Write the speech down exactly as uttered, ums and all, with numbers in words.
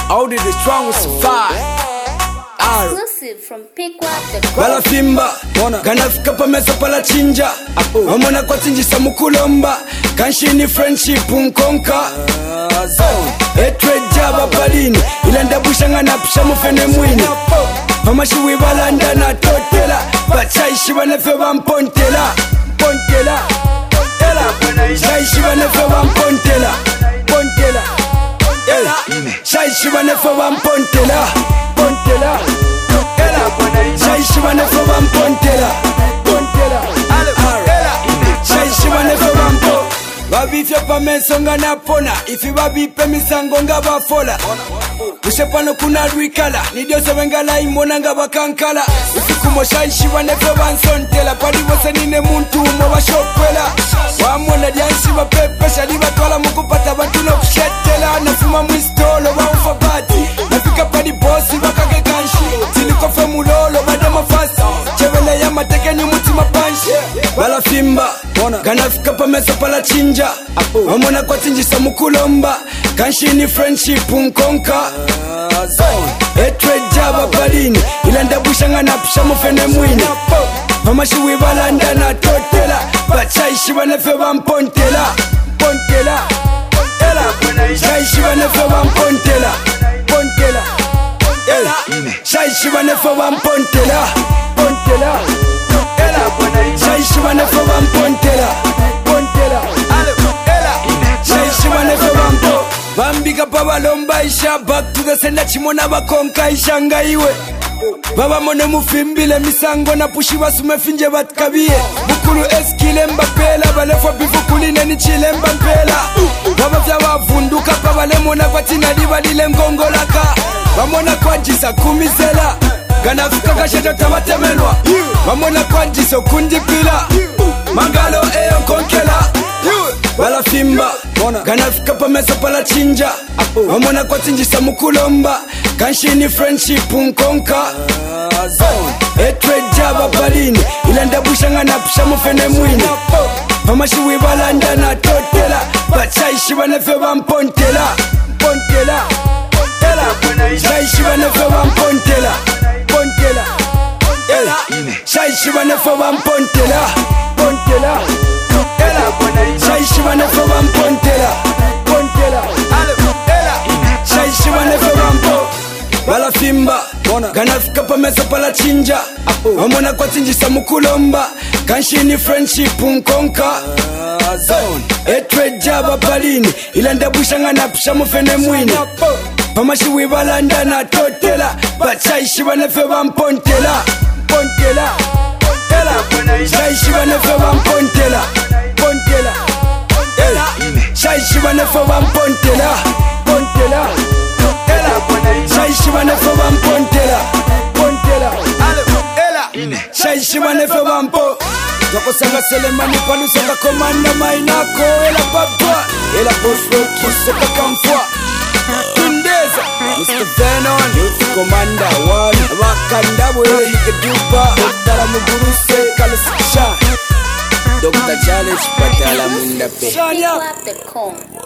Only the strong will survive. Exclusive from Pickwap. Bala fimba, ganafika pa mesa pala chinja. Omona kwa tinjisa mukulomba. Kanshini friendship unkonka. Etre jaba balini, ilanda bushanga na pisha mufene mwini. Mama shiwi balanda na totela, bachai shiba nefe wampontela. Pontela, pontela, shai shiba nefe wampontela. Pontela, shai shiba nefe wampontela. Pontela, shai shiba nefe wampontela. Pontela, shai shiba nefe wampo. Babifya pa menso nga napona, ifi babipe misango nga bafola. Ushepano kuna rwikala, nidiose wengala imona nga bakankala. Ifi kumosha ishiwa nefe wansontela, pali wose nine muntu umo wa shokwela. Wamona dianshi wa pepe, shaliba twala mukupata batuno kushetela. Nafuma mwistolo wa ufabati, nafika padi bosi wakake kanshi. Silikofe mulolo bada mafasi, chevele ya mateke ni muti mapanshi. Bala fimba, ganafika pa mesa pala chinja. Omona kwa tinjisa mukulomba. Kanshini friendship unkonka. Etre jaba balini, ilanda bushanga na pisha mufene mwini. Mama shiwi balanda na totela, bachai shiba nefe wampontela. Pontela, shai shiba nefe wampontela. Pontela, shai shiba nefe wampontela. Pontela, shai shiba nefe wampontela. Pontela, shai shiba nefe wampo. Bambika pa balomba isha, back to the sender chimona bakonka isha nga iwe. Baba mone mufimbile misango na pushiwa sumefinje batkabiye. Bukulu eskile mbapela, balefo bifukuline ni chile mbapela. Baba vya wavunduka pa bale mona kwa tina diba dile mgongolaka. Bamona kwa jisa kumizela, ganafika kasheta tabatemelwa. Bamona kwa jiso kundipila, mangalo eyo konkela. Bala fimba, ganafika pa mesa pala chinja. Omona kwa tinjisa mukulomba. Kanshini friendship unkonka. Etre jaba balini, ilanda bushanga na pisha mufene mwini. Mama shiwi balanda na totela, bachai shiba nefe wampontela. Pontela, shai shiba nefe wampontela. Pontela, shai shiba nefe wampontela. Pontela, shai shiba nefe wampontela. Pontela, shai shiba nefe wampo. Bala fimba, ganafika pa mesa pala chinja. Omona kwa tinjisa mukulomba. Kanshini friendship unkonka. Etre jaba balini, ilanda bushanga na pisha mufene mwini. Mama shiwi balanda na totela, bachai shiba nefe wampontela. Pontela, shai shiba nefe wampontela. Pontela, shai shiba nefe wampontela. Pontela, shai shiba nefe wampontela. Pontela, shai shiba nefe wampo. Yoko sanga selemani palusaka komanda mainako. Ela papa, ela posro kisaka kamfwa. Tundeza, Mister Venon, youth commander one. Wakanda wele hikedupa, Dala muguruse kalusikisha. Doctor Challenge patala mundape. Pickwap dot com.